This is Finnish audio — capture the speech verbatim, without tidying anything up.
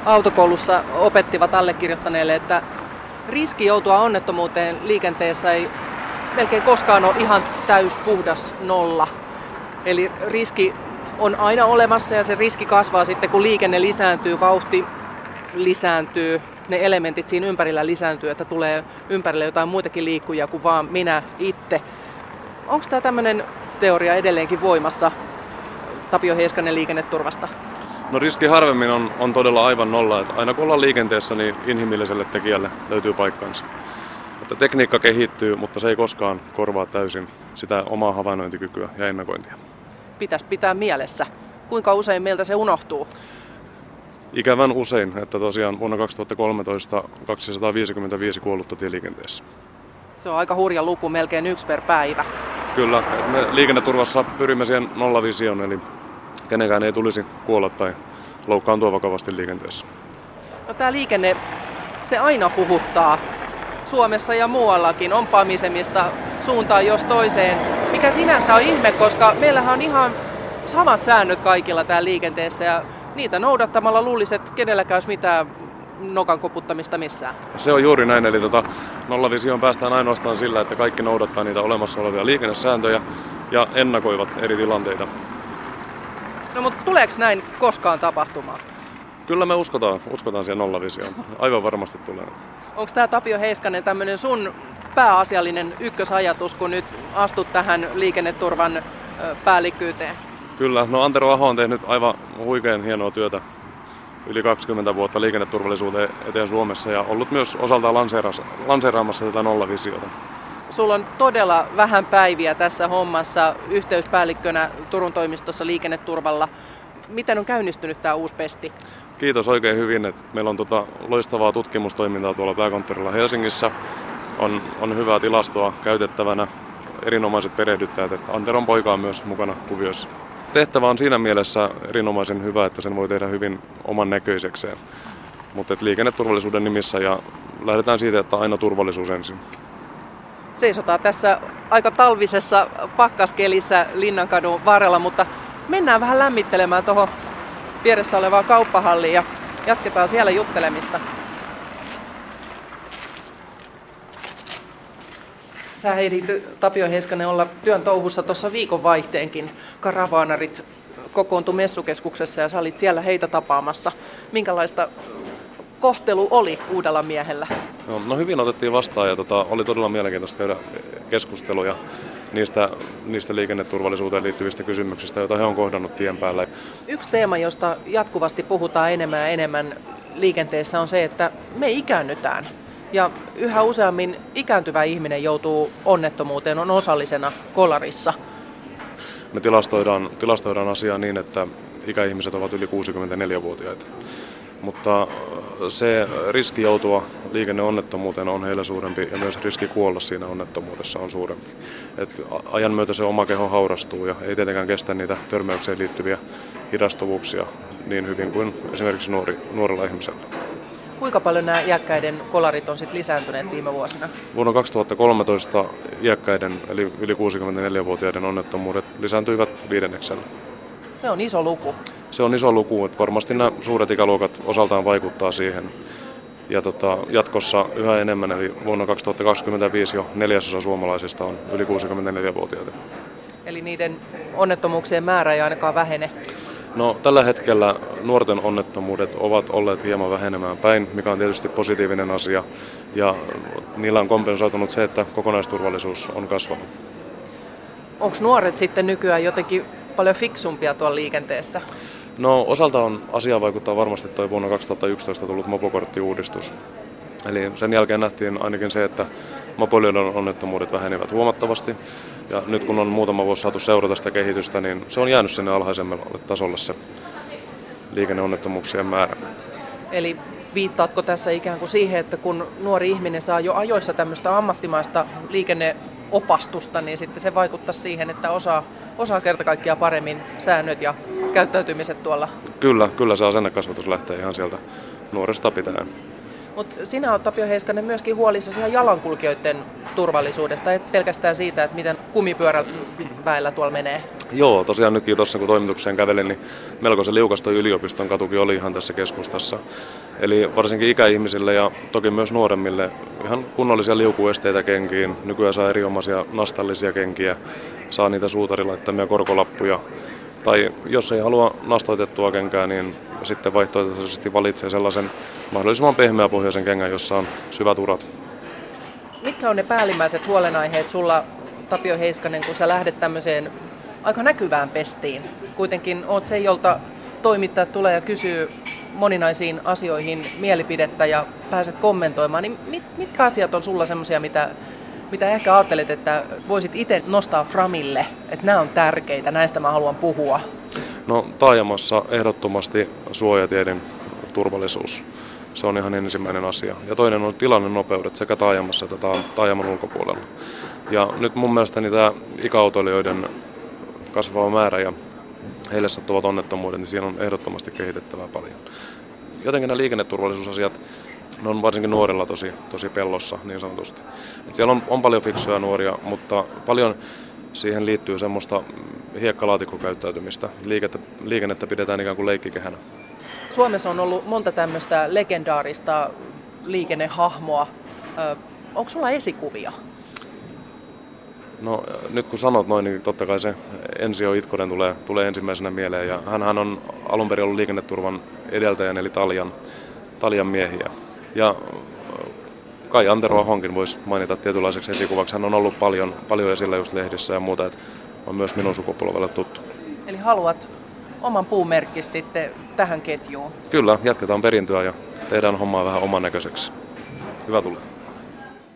autokoulussa opettivat allekirjoittaneelle, että riski joutua onnettomuuteen liikenteessä ei melkein koskaan ole ihan täys puhdas nolla. Eli riski on aina olemassa ja se riski kasvaa sitten, kun liikenne lisääntyy, vauhti lisääntyy, ne elementit siinä ympärillä lisääntyy, että tulee ympärille jotain muitakin liikkujia kuin vaan minä itse. Onko tämä tämmöinen teoria edelleenkin voimassa Tapio Heiskanen liikenneturvasta? No riski harvemmin on, on todella aivan nolla. Että aina kun ollaan liikenteessä, niin inhimilliselle tekijälle löytyy paikkansa. Että tekniikka kehittyy, mutta se ei koskaan korvaa täysin sitä omaa havainnointikykyä ja ennakointia. Pitäisi pitää mielessä. Kuinka usein meiltä se unohtuu? Ikävän usein, että tosiaan vuonna kaksituhattakolmetoista kaksisataaviisikymmentäviisi kuollutta tieliikenteessä. Se on aika hurja luku, melkein yksi per päivä. Kyllä, me liikenneturvassa pyrimme siihen nollavisioon, eli kenenkään ei tulisi kuolla tai loukkaantua vakavasti liikenteessä. No, tämä liikenne, se aina puhuttaa Suomessa ja muuallakin, on pamisemista suuntaan jos toiseen, mikä sinänsä on ihme, koska meillähän on ihan samat säännöt kaikilla täällä liikenteessä ja niitä noudattamalla luulisi, että kenelläkään olisi mitään nokan koputtamista missään. Se on juuri näin, eli tota, nollavisioon päästään ainoastaan sillä, että kaikki noudattaa niitä olemassa olevia liikennesääntöjä ja ennakoivat eri tilanteita. No mutta tuleeko näin koskaan tapahtumaan? Kyllä me uskotaan, uskotaan siihen nollavisioon. Aivan varmasti tulee. Onko tämä Tapio Heiskanen tämmöinen sun pääasiallinen ykkösajatus, kun nyt astut tähän liikenneturvan päällikkyyteen? Kyllä, no Antero Aho on tehnyt aivan huikean hienoa työtä yli kaksikymmentä vuotta liikenneturvallisuuteen eteen Suomessa ja ollut myös osaltaan lanseeraamassa tätä nollavisiota. Sulla on todella vähän päiviä tässä hommassa yhteyspäällikkönä Turun toimistossa liikenneturvalla. Miten on käynnistynyt tämä uusi pesti? Kiitos oikein hyvin. Että meillä on tota loistavaa tutkimustoimintaa tuolla pääkonttorilla Helsingissä. On, on hyvää tilastoa käytettävänä, erinomaiset perehdyttäjät. Että Anteron poika on myös mukana kuvioissa. Tehtävä on siinä mielessä erinomaisen hyvä, että sen voi tehdä hyvin oman näköisekseen. Mutta liikenneturvallisuuden nimissä ja lähdetään siitä, että aina turvallisuus ensin. Seisotaan tässä aika talvisessa pakkaskelissä Linnankadun varrella, mutta mennään vähän lämmittelemään tuohon vieressä olevaan kauppahalliin ja jatketaan siellä juttelemista. Sä ehdit, Tapio Heiskanen, olla työn touhussa tuossa viikonvaihteenkin. Karavaanarit kokoontui messukeskuksessa ja sä olit siellä heitä tapaamassa. Minkälaista kohtelu oli uudella miehellä? No, no hyvin otettiin vastaan ja tota, oli todella mielenkiintoista käydä keskusteluja niistä, niistä liikenneturvallisuuteen liittyvistä kysymyksistä, joita he on kohdannut tien päällä. Yksi teema, josta jatkuvasti puhutaan enemmän ja enemmän liikenteessä on se, että me ikäännytään. Ja yhä useammin ikääntyvä ihminen joutuu onnettomuuteen, on osallisena kolarissa. Me tilastoidaan, tilastoidaan asiaa niin, että ikäihmiset ovat yli kuusikymmentäneljävuotiaita. Mutta se riski joutua liikenneonnettomuuteen on heillä suurempi ja myös riski kuolla siinä onnettomuudessa on suurempi. Et ajan myötä se oma keho haurastuu ja ei tietenkään kestä niitä törmäykseen liittyviä hidastuvuuksia niin hyvin kuin esimerkiksi nuori, nuorella ihmisellä. Kuinka paljon nämä iäkkäiden kolarit on sit lisääntyneet viime vuosina? Vuonna kaksituhattakolmetoista iäkkäiden eli yli kuusikymmentäneljävuotiaiden onnettomuudet lisääntyivät viidenneksellä. Se on iso luku. Se on iso luku, että varmasti nämä suuret ikäluokat osaltaan vaikuttaa siihen. Ja tota, jatkossa yhä enemmän, eli vuonna kaksituhattakaksikymmentäviisi jo neljäsosa suomalaisista on yli kuusikymmentäneljävuotiaita. Eli niiden onnettomuuksien määrä ei ainakaan vähene? No, tällä hetkellä nuorten onnettomuudet ovat olleet hieman vähenemään päin, mikä on tietysti positiivinen asia. Ja niillä on kompensoitunut se, että kokonaisturvallisuus on kasvanut. Onko nuoret sitten nykyään jotenkin paljon fiksumpia tuolla liikenteessä? No, osalta on asiaan vaikuttaa varmasti tuo vuonna kaksituhattayksitoista tullut mopokorttiuudistus. Eli sen jälkeen nähtiin ainakin se, että mopoilijoiden onnettomuudet vähenivät huomattavasti. Ja nyt kun on muutama vuosi saatu seurata sitä kehitystä, niin se on jäänyt sinne alhaisemmalle tasolle se liikenneonnettomuuksien määrä. Eli viittaatko tässä ikään kuin siihen, että kun nuori ihminen saa jo ajoissa tämmöistä ammattimaista liikenneopastusta, niin sitten se vaikuttaa siihen, että osaa, osaa kerta kaikkiaan paremmin säännöt ja käyttäytymiset tuolla? Kyllä, kyllä se asennekasvatus lähtee ihan sieltä nuoresta pitäen. Mutta sinä olet, Tapio Heiskanen, myöskin huolissasi ihan jalankulkijoiden turvallisuudesta, et pelkästään siitä, että miten kumipyöräväellä tuolla menee. Joo, tosiaan nytkin tuossa kun toimitukseen kävelin, niin melko se liukas toi yliopiston katukin oli ihan tässä keskustassa. Eli varsinkin ikäihmisille ja toki myös nuoremmille ihan kunnollisia liukuesteitä kenkiin. Nykyään saa erinomaisia nastallisia kenkiä, saa niitä suutarilaittamia korkolappuja. Tai jos ei halua nastoitettua kenkää, niin sitten vaihtoehtoisesti valitsee sellaisen mahdollisimman pehmeäpohjaisen kengän, jossa on syvät urat. Mitkä on ne päällimmäiset huolenaiheet sulla, Tapio Heiskanen, kun sä lähdet tämmöiseen aika näkyvään pestiin? Kuitenkin oot se, jolta toimittajat tulee ja kysyy moninaisiin asioihin mielipidettä ja pääset kommentoimaan. Niin mit, mitkä asiat on sulla semmoisia, mitä, mitä ehkä ajattelet, että voisit itse nostaa framille, että nämä on tärkeitä, näistä mä haluan puhua? No taajamassa ehdottomasti suojateiden turvallisuus. Se on ihan ensimmäinen asia. Ja toinen on tilannenopeudet sekä taajamassa että taajaman ulkopuolella. Ja nyt mun mielestäni tämä ikäautoilijoiden kasvava määrä ja heille sattuvat onnettomuudet, niin siinä on ehdottomasti kehitettävää paljon. Jotenkin nämä liikenneturvallisuusasiat, ne on varsinkin nuorilla tosi, tosi pellossa niin sanotusti. Et siellä on, on paljon fiksuja nuoria, mutta paljon siihen liittyy semmoista hiekkalaatikkokäyttäytymistä. Liikettä, liikennettä pidetään ikään kuin leikkikehänä. Suomessa on ollut monta tämmöistä legendaarista liikennehahmoa. Ö, onko sulla esikuvia? No nyt kun sanot noin, niin totta kai se Ensio Itkonen tulee, tulee ensimmäisenä mieleen. Ja hänhän on alun perin ollut liikenneturvan edeltäjän eli Taljan, Taljan miehiä. Ja Kai Antero Ahonkin voisi mainita tietynlaiseksi esikuvaksi. Hän on ollut paljon, paljon esillä just lehdissä ja muuta, että on myös minun sukupolvelle tuttu. Eli haluat oman puumerkkis sitten tähän ketjuun? Kyllä, jatketaan perintöä ja tehdään hommaa vähän oman näköiseksi. Hyvä tulla.